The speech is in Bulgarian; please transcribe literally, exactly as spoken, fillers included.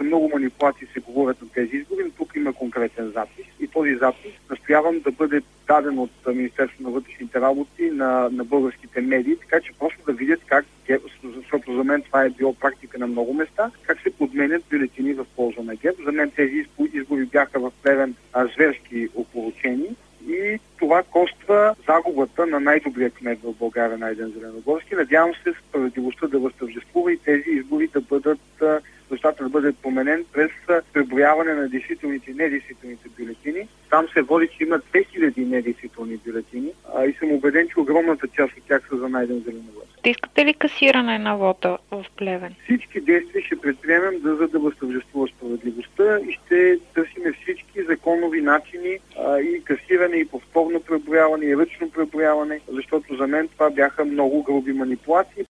много манипулации се говорят на тези избори, но тук има конкретен запис. И този запис настоявам да бъде даден от Министерството на вътрешните работи на, на българските медии, така че просто да видят как, защото за мен това е било практика на много места, как се подменят бюлетини в полза на ГЕРБ. За мен тези избори бяха в Плевен зверски опорочени и това коства загубата на най-добрия кмет в България, Найден Зеленогорски. Надявам се справедливостта да възтържествува и тези избори да бъдат, защото да бъде променен през преброяване на действителните и недействителните бюлетини. Там се води, че има две хиляди недействителни бюлетини а, и съм убеден, че огромната част от тях са за Найден Зеленогорски. Искате ли касиране на вота в Плевен? Всички действия ще предприемем, да, за да възтържествува справедливостта и ще търсим всички законови начини а, и касиране, и повторно преброяване, и ръчно преброяване, защото за мен това бяха много груби манипулации.